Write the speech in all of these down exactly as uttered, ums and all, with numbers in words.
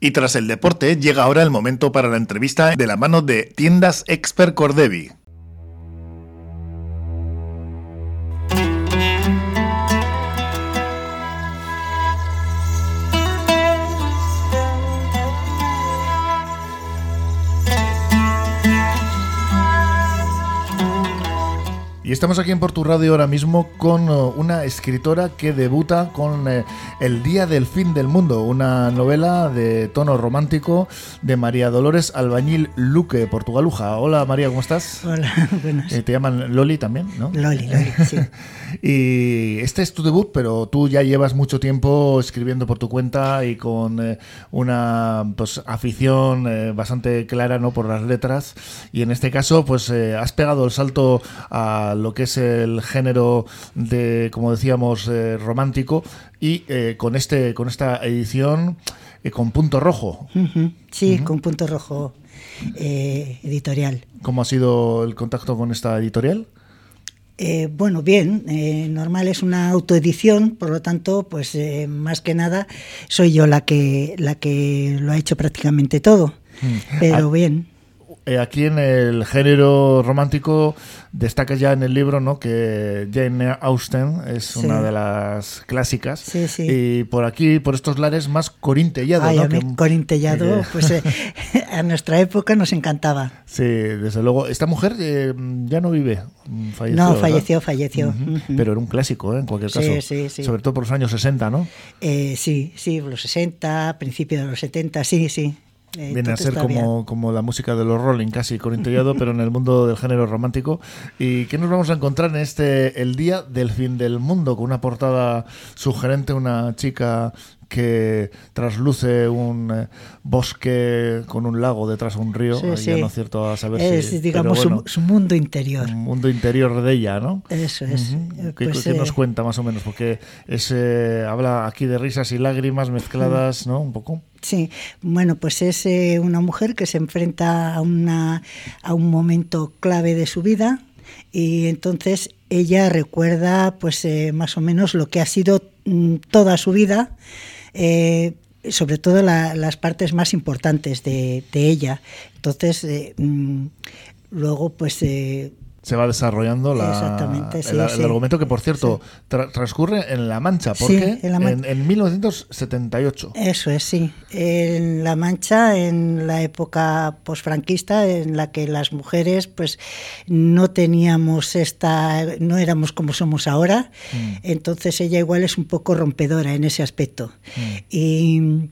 Y tras el deporte, llega ahora el momento para la entrevista de la mano de Tiendas Expert Cordevi. Y estamos aquí en Portu Radio ahora mismo con una escritora que debuta con eh, El día del fin del mundo, una novela de tono romántico de María Dolores Albañil Luque, Portugaluja. Hola María, ¿cómo estás? Hola, buenas. Eh, te llaman Loli también, ¿no? Loli, Loli, sí. Y este es tu debut, pero tú ya llevas mucho tiempo escribiendo por tu cuenta y con eh, una pues, afición eh, bastante clara, ¿no?, por las letras. Y en este caso, pues eh, has pegado el salto a lo que es el género de, como decíamos, eh, romántico, y eh, con este con esta edición eh, con punto rojo. Uh-huh. Sí, Uh-huh. con punto rojo eh, editorial. ¿Cómo ha sido el contacto con esta editorial? Eh, bueno, bien, eh, normal, es una autoedición, por lo tanto, pues eh, más que nada soy yo la que la que lo ha hecho prácticamente todo, mm. pero ah. bien. Aquí en el género romántico destaca ya en el libro, ¿no?, que Jane Austen es sí. una de las clásicas. Sí, sí. Y por aquí, por estos lares, más Corín Tellado. Ay, ¿no? a mí, que, Corín Tellado, que... pues eh, a nuestra época nos encantaba. Sí, desde luego. Esta mujer eh, ya no vive. Falleció, no, falleció, ¿verdad? falleció. Uh-huh. Uh-huh. Pero era un clásico, ¿eh?, en cualquier caso. Sí, sí, sí. Sobre todo por los años sesenta, ¿no? Eh, sí, sí, los sesenta, principios de los setenta, sí, sí. Eh, Viene a ser como, como la música de los Rolling, casi Corín Tellado, pero en el mundo del género romántico. ¿Y qué nos vamos a encontrar en este El día del fin del mundo? Con una portada sugerente, una chica que trasluce un eh, bosque con un lago detrás de un río. Sí, ya sí. no es cierto a saber es, si... digamos, bueno, su, su mundo interior. Un mundo interior de ella, ¿no? Eso es. Uh-huh. ¿Qué, pues, ¿qué eh... nos cuenta más o menos? Porque es, eh, habla aquí de risas y lágrimas mezcladas, ¿no? Un poco. Sí, bueno, pues es eh, una mujer que se enfrenta a, una, a un momento clave de su vida, y entonces ella recuerda pues eh, más o menos lo que ha sido mm, toda su vida, eh, sobre todo la, las partes más importantes de, de ella. Entonces, eh, mm, luego pues... Eh, se va desarrollando la, Exactamente, sí, el, sí. el argumento, que, por cierto, sí. tra- transcurre en La Mancha. ¿Por sí, qué? En, la Man- en, en mil novecientos setenta y ocho. Eso es, sí. En La Mancha, en la época posfranquista, en la que las mujeres pues no teníamos esta... no éramos como somos ahora. Mm. Entonces ella igual es un poco rompedora en ese aspecto. Mm. Y...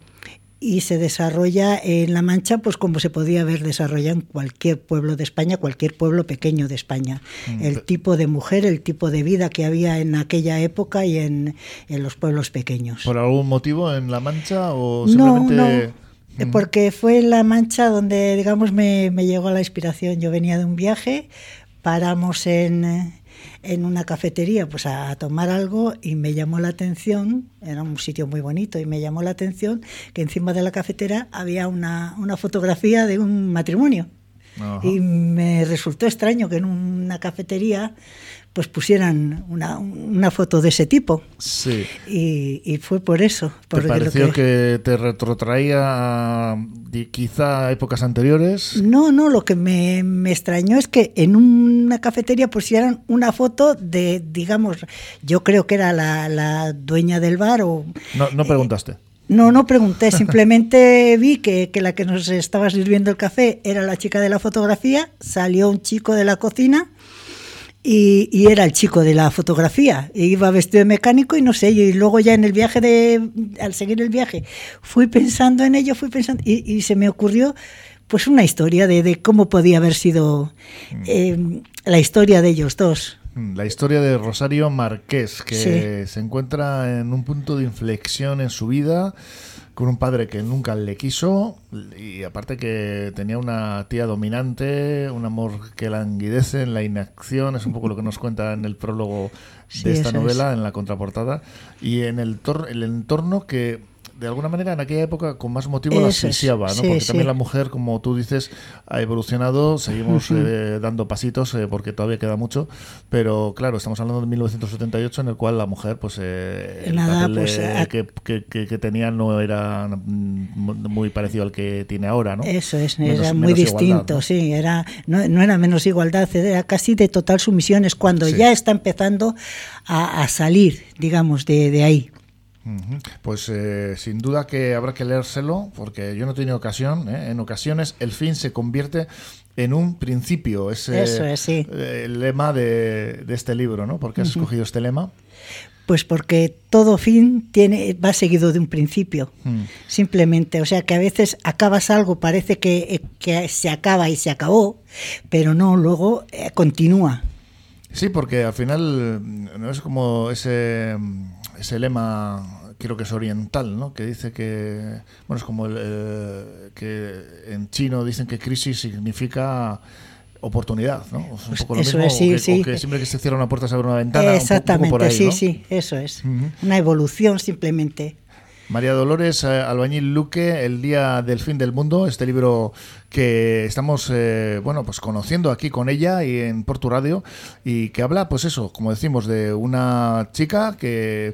y se desarrolla en La Mancha pues como se podía haber desarrollado en cualquier pueblo de España, cualquier pueblo pequeño de España. Mm. El tipo de mujer, el tipo de vida que había en aquella época y en, en los pueblos pequeños. ¿Por algún motivo en La Mancha o simplemente...? No, no, mm. porque fue en La Mancha donde, digamos, me, me llegó la inspiración. Yo venía de un viaje, paramos en... en una cafetería pues a, a tomar algo, y me llamó la atención, era un sitio muy bonito, y me llamó la atención que encima de la cafetera había una, una fotografía de un matrimonio. Ajá. Y me resultó extraño que en una cafetería pues pusieran una, una foto de ese tipo. Sí. Y, y fue por eso. ¿Te pareció que... que te retrotraía a quizá épocas anteriores? No, no, lo que me, me extrañó es que en una cafetería pusieran una foto de, digamos, yo creo que era la, la dueña del bar o... No, no preguntaste. Eh, No, no pregunté, simplemente vi que, que la que nos estaba sirviendo el café era la chica de la fotografía, salió un chico de la cocina y, y era el chico de la fotografía, e iba vestido de mecánico y no sé, y luego ya en el viaje, de al seguir el viaje, fui pensando en ello, fui pensando y, y se me ocurrió pues una historia de, de cómo podía haber sido eh, la historia de ellos dos. La historia de Rosario Marqués, que sí. se encuentra en un punto de inflexión en su vida, con un padre que nunca le quiso, y aparte que tenía una tía dominante, un amor que languidece en la inacción, es un poco lo que nos cuenta en el prólogo de sí, esta novela, es. En la contraportada, y en el, tor- el entorno que de alguna manera en aquella época con más motivo la asfixiaba, ¿no? Sí, porque sí. también la mujer, como tú dices, ha evolucionado, seguimos uh-huh. eh, dando pasitos eh, porque todavía queda mucho, pero claro, estamos hablando de mil novecientos setenta y ocho en el cual la mujer, pues eh, el Nada, papel pues, de, a... que, que, que, que tenía no era muy parecido al que tiene ahora, ¿no? Eso es, menos, era muy distinto, igualdad, ¿no? Sí, era, no, no era menos igualdad, era casi de total sumisión, es cuando sí. ya está empezando a, a salir, digamos, de, de ahí. Pues eh, sin duda que habrá que leérselo, porque yo no he tenido ocasión, ¿eh? En ocasiones el fin se convierte en un principio, ese Eso es, sí. eh, el lema de, de este libro, ¿no? ¿Por qué has uh-huh. escogido este lema? Pues porque todo fin tiene va seguido de un principio, hmm. simplemente, o sea que a veces acabas algo, parece que, que se acaba y se acabó, pero no, luego eh, continúa. Sí, porque al final no es como ese, ese lema, creo que es oriental, ¿no? Que dice que, bueno, es como el, eh, que en chino dicen que crisis significa oportunidad, ¿no? Es un poco lo eso mismo, es, sí, o que, sí. o que siempre que se cierra una puerta se abre una ventana. Exactamente, un poco por ahí, sí, ¿no? sí, eso es. Uh-huh. Una evolución simplemente. María Dolores Albañil Luque, El día del fin del mundo, este libro que estamos eh, bueno pues conociendo aquí con ella y en Portu Radio, y que habla, pues eso, como decimos, de una chica que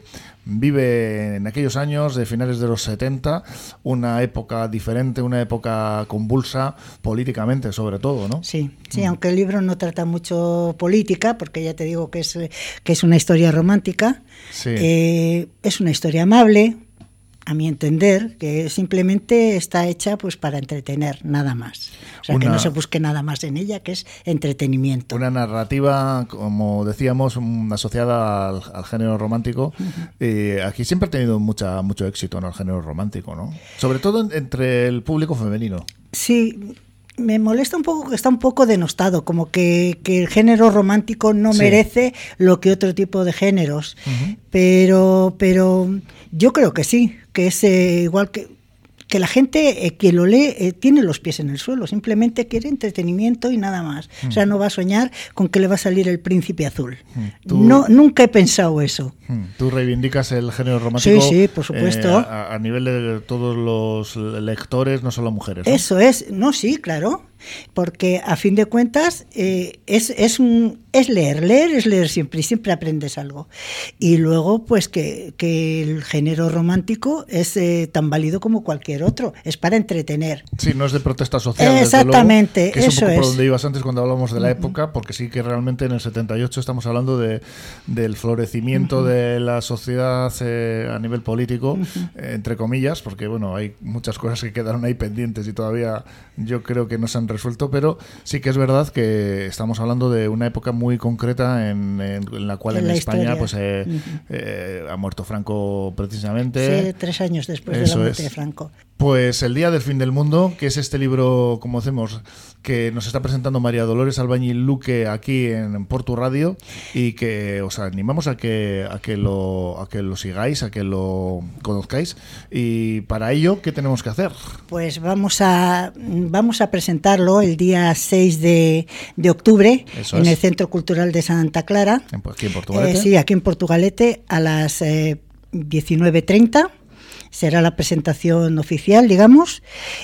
vive en aquellos años de finales de los setenta, una época diferente, una época convulsa políticamente sobre todo, ¿no? Sí, sí, mm. aunque el libro no trata mucho política, porque ya te digo que es, que es una historia romántica, sí. eh, es una historia amable, a mi entender, que simplemente está hecha pues para entretener, nada más. O sea, una, que no se busque nada más en ella, que es entretenimiento. Una narrativa, como decíamos, asociada al, al género romántico. Uh-huh. Eh, aquí siempre ha tenido mucha, mucho éxito, ¿no? El género romántico, ¿no? Sobre todo en, entre el público femenino. Sí. Me molesta un poco que está un poco denostado, como que, que el género romántico no sí. merece lo que otro tipo de géneros. Uh-huh. Pero, pero yo creo que sí, que es eh, igual que, que la gente eh, que lo lee eh, tiene los pies en el suelo, simplemente quiere entretenimiento y nada más. Uh-huh. O sea, no va a soñar con que le va a salir el príncipe azul. Uh-huh. No, nunca he pensado eso. Uh-huh. Tú reivindicas el género romántico. Sí, sí, por supuesto. Eh, a, a nivel de todos los lectores, no solo mujeres, ¿no? Eso es, no, sí, claro. Porque a fin de cuentas eh, es, es, un, es leer, leer es leer siempre y siempre aprendes algo. Y luego pues que, que el género romántico es eh, tan válido como cualquier otro, es para entretener. Sí, no es de protesta social. Exactamente, desde luego, que es eso un poco es. por donde ibas antes cuando hablábamos de la uh-huh. época, porque sí que realmente en el setenta y ocho estamos hablando de, del florecimiento uh-huh. de la sociedad eh, a nivel político, uh-huh. eh, entre comillas, porque bueno, hay muchas cosas que quedaron ahí pendientes y todavía yo creo que no se han resuelto, pero sí que es verdad que estamos hablando de una época muy concreta en, en, en la cual en, en la España historia. pues eh, uh-huh. eh, ha muerto Franco precisamente. Sí, tres años después Eso de la muerte es. de Franco. Pues El día del fin del mundo, que es este libro, como hacemos, que nos está presentando María Dolores Albañil Luque aquí en Portu Radio, y que os animamos a que a que lo a que lo sigáis, a que lo conozcáis, y para ello, ¿qué tenemos que hacer? Pues vamos a vamos a presentarlo el día seis de, de octubre Eso en es. el Centro Cultural de Santa Clara. Aquí en Portugalete. Eh, sí, aquí en Portugalete a las eh, diecinueve treinta. Será la presentación oficial, digamos,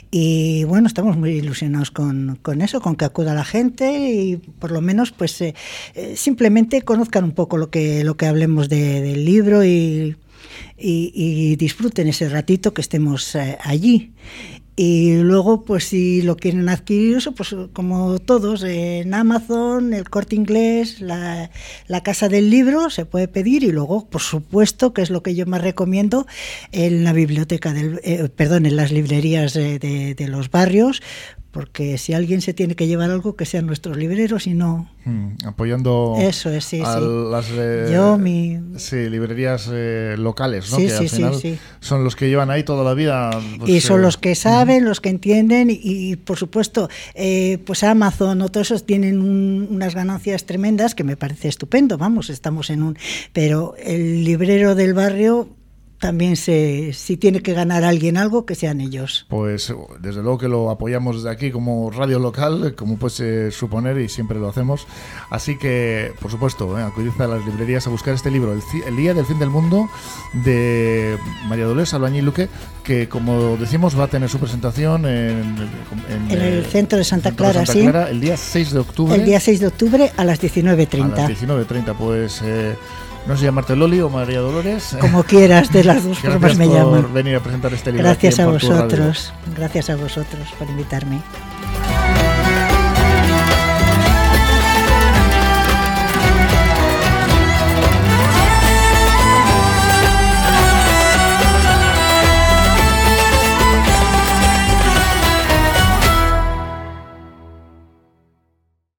y bueno, estamos muy ilusionados con, con eso, con que acuda la gente y por lo menos pues eh, eh, simplemente conozcan un poco lo que, lo que hablemos de, del libro y, y, y disfruten ese ratito que estemos eh, allí. Y luego, pues si lo quieren adquirir, eso, pues como todos, en Amazon, el Corte Inglés, la, la Casa del Libro, se puede pedir. Y luego, por supuesto, que es lo que yo más recomiendo, en la biblioteca, del, eh, perdón, en las librerías de, de, de los barrios, porque si alguien se tiene que llevar algo, que sean nuestros libreros y no... Hmm, apoyando Eso es, sí, a sí. las eh, Yo, mi... sí, librerías eh, locales, ¿no? Sí, que sí, al final sí, sí. son los que llevan ahí toda la vida. Pues, y son eh, los que saben, uh-huh. los que entienden y, y por supuesto, eh, pues Amazon o todos esos tienen un, unas ganancias tremendas que me parece estupendo, vamos, estamos en un... Pero el librero del barrio... también se, si tiene que ganar alguien algo, que sean ellos. Pues desde luego que lo apoyamos desde aquí como radio local, como puedes suponer, y siempre lo hacemos. Así que, por supuesto, eh, acudid a las librerías a buscar este libro, El, el Día del Fin del Mundo, de María Dolores Albañil Luque, que, como decimos, va a tener su presentación en, en, en el centro de Santa Clara, de Santa sí. Clara, el día seis de octubre. El día seis de octubre a las diecinueve treinta. A las diecinueve treinta, pues... Eh, no sé llamarte Loli o María Dolores. Como quieras, de las dos formas me llaman. Gracias por venir a presentar este libro. Gracias aquí en a Portu Radio. vosotros. Gracias a vosotros por invitarme.